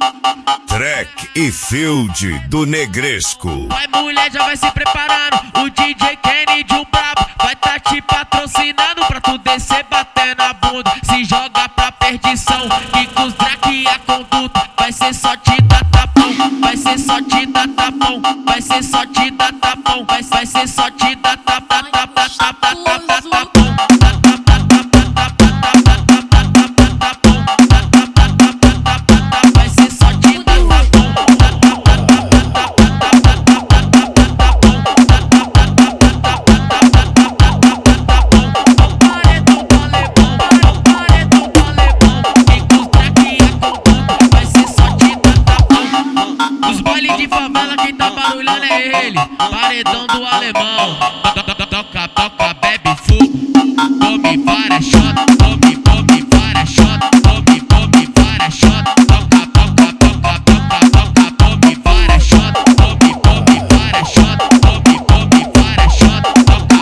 Track e Field do Negresco. Vai, mulher, já vai se preparando. O DJ Kennedy, o brabo, vai tá te patrocinando pra tu descer batendo a bunda. Se joga pra perdição, que com os Drake e a conduta vai ser só te dar tapão. Vai ser só te dar tapão. Vai ser só te dar tapão. Vai ser só te dar tapão. Paredão do alemão, toca, bebe fogo, come várias shot, come várias shot, come várias shot, toca, come várias shot, come várias shot, come várias shot, toca,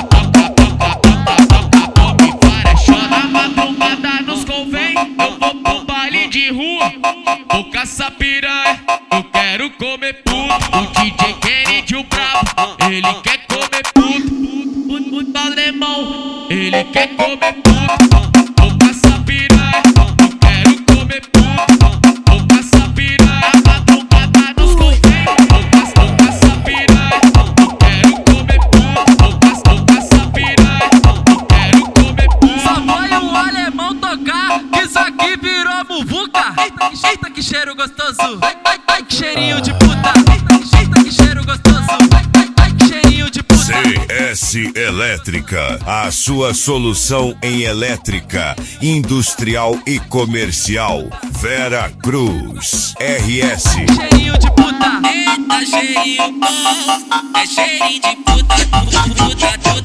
come várias shot. Na madrugada nos convém, eu vou pro baile de rua, vou caçar piranha, eu quero comer puto. O DJ Kennedy, o brabo, ele quer comer puto, puto alemão, ele quer comer puto. Vou caçar piranha, eu quero comer puto. Vou caçar piranha, a madrugada nos convém. Vou caçar piranha, eu quero comer puto. Vou caçar piranha, eu quero comer puto. Só foi um alemão tocar, que isso aqui virou muvuca. Eita que cheiro gostoso, ai que cheirinho de puta. Eita que cheiro gostoso, ai que cheirinho de puta. CS Elétrica, a sua solução em elétrica, industrial e comercial. Vera Cruz, RS. Cheirinho de puta. Eita cheirinho bom, é cheirinho de puta.